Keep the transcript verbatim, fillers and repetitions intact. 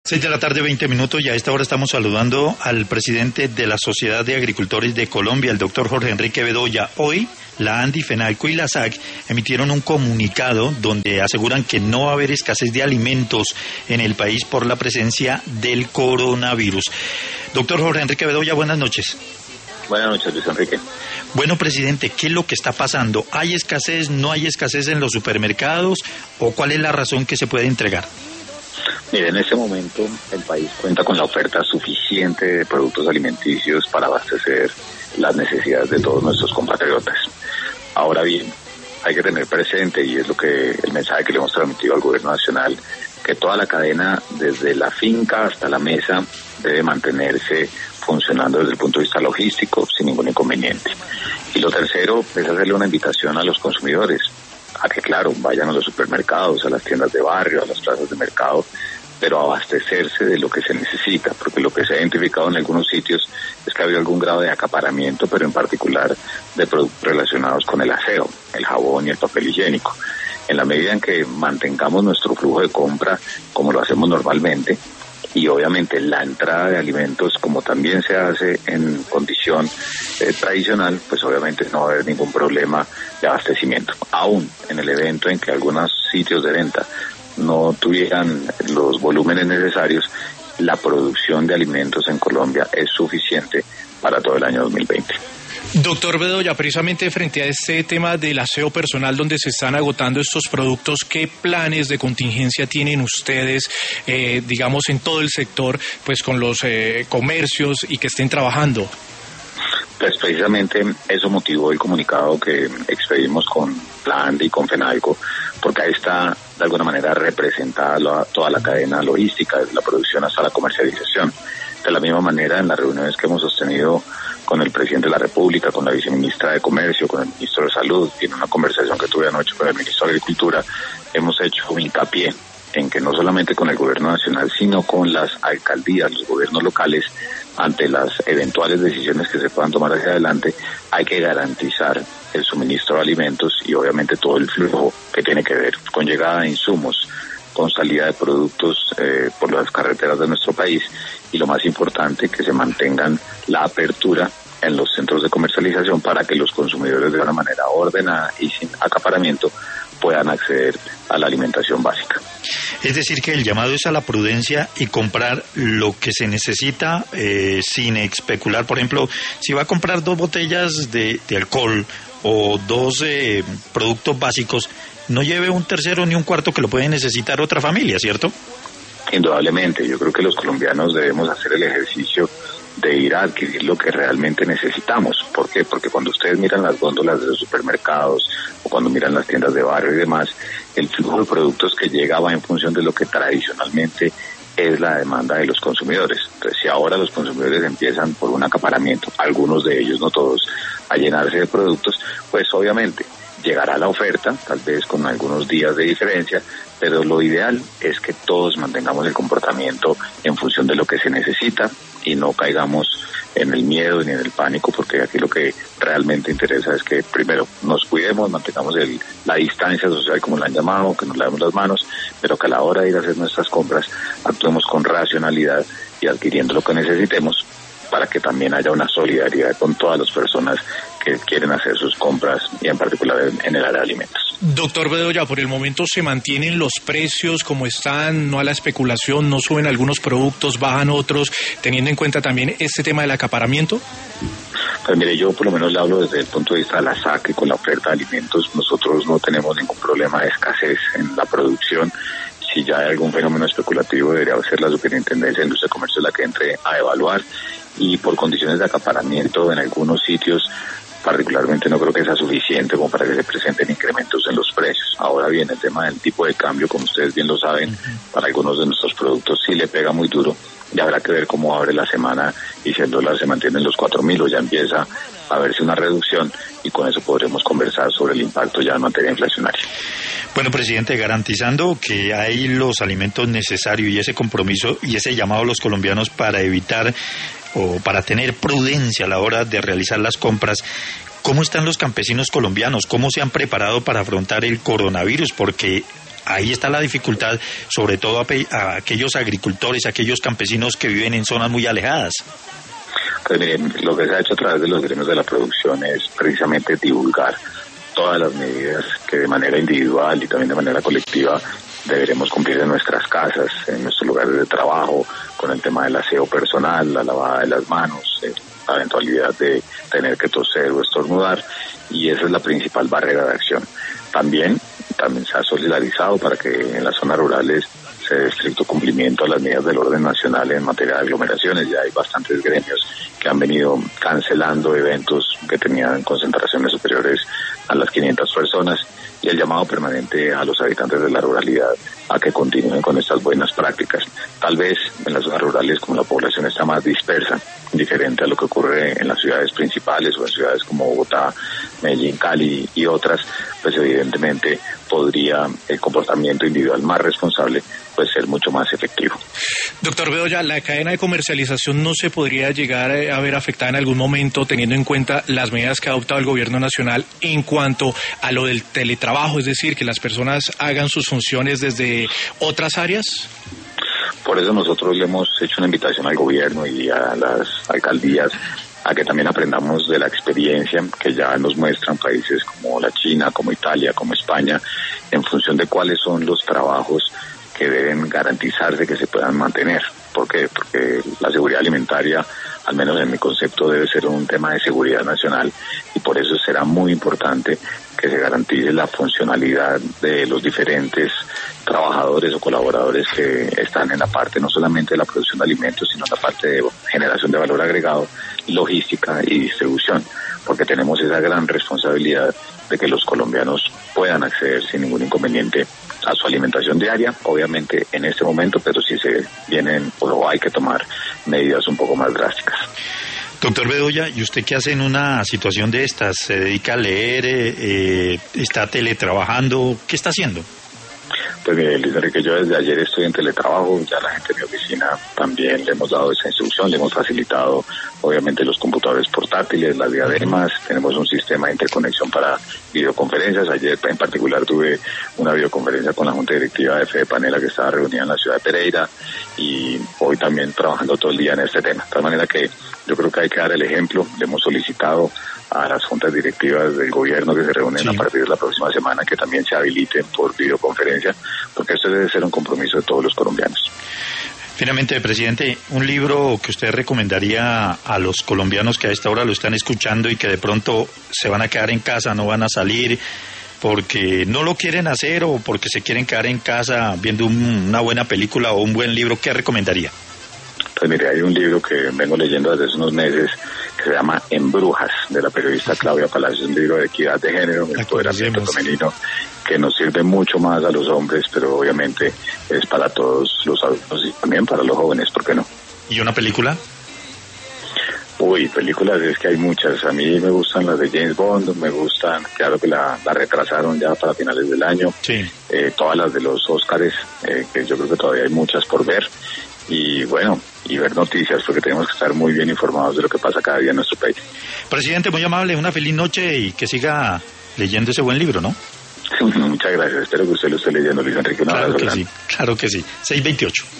Seis de la tarde, veinte minutos, y a esta hora estamos saludando al presidente de la Sociedad de Agricultores de Colombia, el doctor Jorge Enrique Bedoya. Hoy, la ANDI, FENALCO y la S A C emitieron un comunicado donde aseguran que no va a haber escasez de alimentos en el país por la presencia del coronavirus. Doctor Jorge Enrique Bedoya, buenas noches. Buenas noches, Luis Enrique. Bueno, presidente, ¿qué es lo que está pasando? ¿Hay escasez, no hay escasez en los supermercados o cuál es la razón que se puede entregar? Mire, en este momento el país cuenta con la oferta suficiente de productos alimenticios para abastecer las necesidades de todos nuestros compatriotas. Ahora bien, hay que tener presente, y es lo que el mensaje que le hemos transmitido al gobierno nacional, que toda la cadena, desde la finca hasta la mesa, debe mantenerse funcionando desde el punto de vista logístico sin ningún inconveniente. Y lo tercero es hacerle una invitación a los consumidores a que, claro, vayan a los supermercados, a las tiendas de barrio, a las plazas de mercado, pero abastecerse de lo que se necesita, porque lo que se ha identificado en algunos sitios es que ha habido algún grado de acaparamiento, pero en particular de productos relacionados con el aseo, el jabón y el papel higiénico. En la medida en que mantengamos nuestro flujo de compra como lo hacemos normalmente, y obviamente la entrada de alimentos como también se hace en condición eh, tradicional, pues obviamente no va a haber ningún problema de abastecimiento. Aún en el evento en que algunos sitios de venta no tuvieran los volúmenes necesarios, la producción de alimentos en Colombia es suficiente para todo el año dos mil veinte. Doctor Bedoya, precisamente frente a este tema del aseo personal donde se están agotando estos productos, ¿qué planes de contingencia tienen ustedes, eh, digamos, en todo el sector, pues con los eh, comercios y que estén trabajando? Pues precisamente eso motivó el comunicado que expedimos con la ANDI y con FENALCO, porque ahí está de alguna manera representada la, toda la cadena logística, desde la producción hasta la comercialización. De la misma manera, en las reuniones que hemos sostenido con el presidente de la República, con la viceministra de Comercio, con el ministro de Salud, y en una conversación que tuve anoche con el ministro de Agricultura, hemos hecho hincapié en que no solamente con el gobierno nacional, sino con las alcaldías, los gobiernos locales, ante las eventuales decisiones que se puedan tomar hacia adelante, hay que garantizar el suministro de alimentos y obviamente todo el flujo que tiene que ver con llegada de insumos, con salida de productos eh, por las carreteras de nuestro país, y lo más importante, que se mantengan la apertura en los centros de comercialización para que los consumidores de una manera ordenada y sin acaparamiento puedan acceder a la alimentación básica. Es decir, que el llamado es a la prudencia y comprar lo que se necesita eh, sin especular. Por ejemplo, si va a comprar dos botellas de, de alcohol o dos eh, productos básicos, no lleve un tercero ni un cuarto que lo puede necesitar otra familia, ¿cierto? Indudablemente, yo creo que los colombianos debemos hacer el ejercicio de ir a adquirir lo que realmente necesitamos. ¿Por qué? Porque cuando ustedes miran las góndolas de los supermercados o cuando miran las tiendas de barrio y demás, el flujo de productos que llega va en función de lo que tradicionalmente es la demanda de los consumidores. Entonces, si ahora los consumidores empiezan por un acaparamiento, algunos de ellos, no todos, a llenarse de productos, pues obviamente llegará la oferta, tal vez con algunos días de diferencia, pero lo ideal es que todos mantengamos el comportamiento en función de lo que se necesita y no caigamos en el miedo ni en el pánico, porque aquí lo que realmente interesa es que primero nos cuidemos, mantengamos el, la distancia social, como la han llamado, que nos lavemos las manos, pero que a la hora de ir a hacer nuestras compras actuemos con racionalidad y adquiriendo lo que necesitemos, para que también haya una solidaridad con todas las personas que quieren hacer sus compras, y en particular en, en el área de alimentos. Doctor Bedoya, por el momento se mantienen los precios como están, no a la especulación, no suben algunos productos, bajan otros, teniendo en cuenta también este tema del acaparamiento. Pues mire, yo por lo menos le hablo desde el punto de vista de la S A C, con la oferta de alimentos. Nosotros no tenemos ningún problema de escasez en la producción. Si ya hay algún fenómeno especulativo, debería ser la Superintendencia de Industria y Comercio la que entre a evaluar, y por condiciones de acaparamiento en algunos sitios particularmente no creo que sea suficiente como para que se presenten incrementos en los precios. Ahora bien, el tema del tipo de cambio, como ustedes bien lo saben, para algunos de nuestros productos sí le pega muy duro, y habrá que ver cómo abre la semana y si el dólar se mantiene en los cuatro mil o ya empieza a verse una reducción, y con eso podremos conversar sobre el impacto ya en materia inflacionaria. Bueno, presidente, garantizando que hay los alimentos necesarios y ese compromiso y ese llamado a los colombianos para evitar o para tener prudencia a la hora de realizar las compras, ¿cómo están los campesinos colombianos? ¿Cómo se han preparado para afrontar el coronavirus? Porque ahí está la dificultad, sobre todo a, pe- a aquellos agricultores, a aquellos campesinos que viven en zonas muy alejadas. Pues miren, lo que se ha hecho a través de los gremios de la producción es precisamente divulgar todas las medidas que de manera individual y también de manera colectiva deberemos cumplir en nuestras casas, en nuestros lugares de trabajo, con el tema del aseo personal, la lavada de las manos, eh, la eventualidad de tener que toser o estornudar, y esa es la principal barrera de acción. También, también se ha solidarizado para que en las zonas rurales se dé estricto cumplimiento a las medidas del orden nacional en materia de aglomeraciones. Ya hay bastantes gremios que han venido cancelando eventos que tenían concentraciones superiores a las quinientas personas, y el llamado permanente a los habitantes de la ruralidad a que continúen con estas buenas prácticas. Tal vez en las zonas rurales, como la población está más dispersa, diferente a lo que ocurre en las ciudades principales o en ciudades como Bogotá, Medellín, Cali y otras, pues evidentemente podría el comportamiento individual más responsable pues ser mucho más efectivo. Doctor Bedoya, ¿la cadena de comercialización no se podría llegar a ver afectada en algún momento teniendo en cuenta las medidas que ha adoptado el gobierno nacional en cuanto a lo del teletrabajo, es decir, que las personas hagan sus funciones desde otras áreas? Por eso nosotros le hemos hecho una invitación al gobierno y a las alcaldías a que también aprendamos de la experiencia que ya nos muestran países como la China, como Italia, como España, en función de cuáles son los trabajos que deben garantizarse que se puedan mantener. ¿Por qué? Porque la seguridad alimentaria, al menos en mi concepto, debe ser un tema de seguridad nacional, y por eso será muy importante que se garantice la funcionalidad de los diferentes trabajadores o colaboradores que están en la parte no solamente de la producción de alimentos, sino en la parte de generación de valor agregado, logística y distribución, porque tenemos esa gran responsabilidad de que los colombianos puedan acceder sin ningún inconveniente a su alimentación diaria, obviamente en este momento, pero si se vienen o hay que tomar medidas un poco más drásticas. Doctor Bedoya, ¿y usted qué hace en una situación de estas? ¿Se dedica a leer? Eh, ¿Está teletrabajando? ¿Qué está haciendo? Pues mire, Luis Enrique, yo desde ayer estoy en teletrabajo, ya la gente de mi oficina también le hemos dado esa instrucción, le hemos facilitado obviamente los computadores portátiles, las diademas, tenemos un sistema de interconexión para videoconferencias. Ayer en particular tuve una videoconferencia con la Junta Directiva de Fede Panela que estaba reunida en la ciudad de Pereira, y hoy también trabajando todo el día en este tema. De tal manera que yo creo que hay que dar el ejemplo. Le hemos solicitado a las juntas directivas del gobierno que se reúnen sí. a partir de la próxima semana que también se habiliten por videoconferencia, porque esto debe ser un compromiso de todos los colombianos. Finalmente, presidente, un libro que usted recomendaría a los colombianos que a esta hora lo están escuchando y que de pronto se van a quedar en casa, no van a salir porque no lo quieren hacer o porque se quieren quedar en casa viendo un, una buena película o un buen libro, ¿qué recomendaría? Pues mire, hay un libro que vengo leyendo desde hace unos meses que se llama En Brujas, de la periodista Claudia Palacios, un libro de equidad de género, de empoderamiento femenino, que nos sirve mucho más a los hombres, pero obviamente es para todos los adultos y también para los jóvenes, ¿por qué no? ¿Y una película? Uy, películas es que hay muchas. A mí me gustan las de James Bond, me gustan, claro que la, la retrasaron ya para finales del año. Sí. Eh, todas las de los Óscares, eh, que yo creo que todavía hay muchas por ver. Y bueno, y ver noticias, porque tenemos que estar muy bien informados de lo que pasa cada día en nuestro país. Presidente, muy amable, una feliz noche y que siga leyendo ese buen libro, ¿no? Muchas gracias, espero que usted lo esté leyendo, Luis Enrique. Un claro abrazo que grande. sí, claro que sí. seis veintiocho.